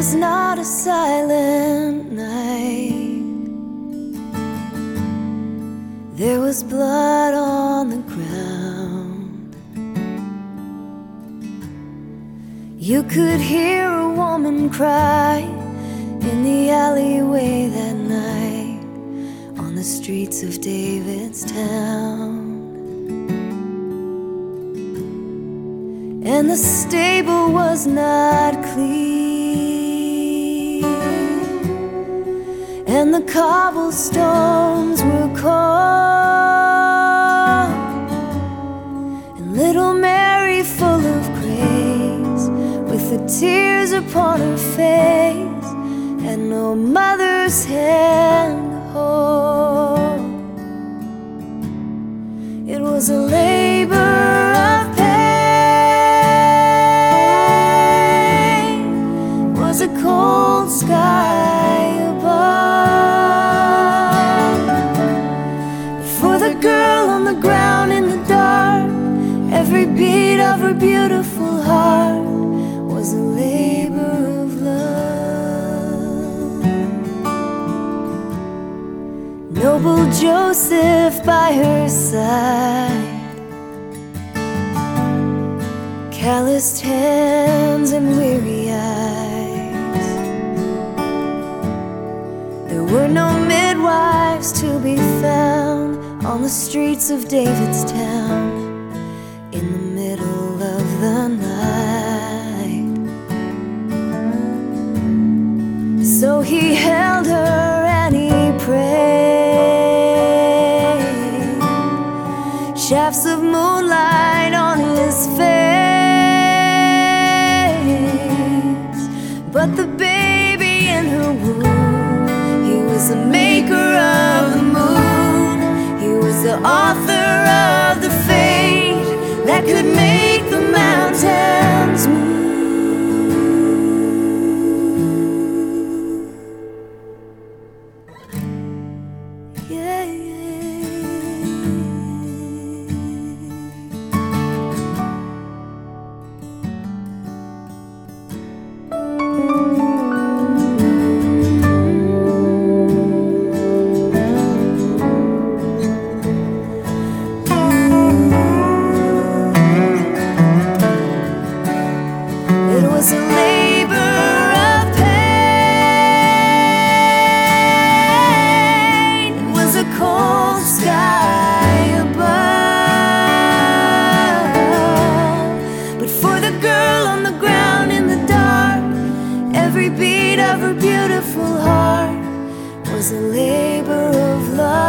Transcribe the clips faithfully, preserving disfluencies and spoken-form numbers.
was not a silent night. There was blood on the ground. You could hear a woman cry in the alleyway that night on the streets of Davidstown. And the stable was not clean, and the cobblestones were cold, and little Mary, full of grace, with the tears upon her face, and no mother's hand to hold. It was a labor of pain, was a cold sky above. But for the girl on the ground in the dark, every beat of her beautiful heart was a labor of love. Noble Joseph by her side, calloused hands and weary eyes. There were no midwives to be found on the streets of Davidstown in the middle of the night. So he held her and he prayed, shafts of moonlight on his face. But the baby in her womb, he was the maker of the moon. He was the author of the fate that could make the mountains move. Yeah, yeah. It was a labor of pain, it was a cold sky above. But for the girl on the ground in the dark, every beat of her beautiful heart was a labor of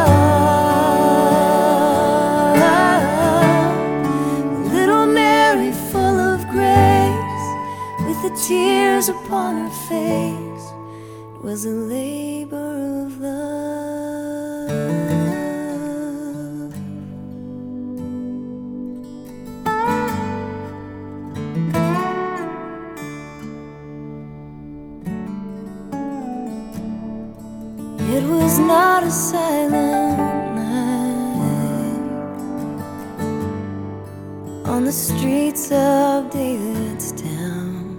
love. Little Mary, full of grace, with the tears upon her face, it was a labor of love. It was not a silent night on the streets of Davidstown.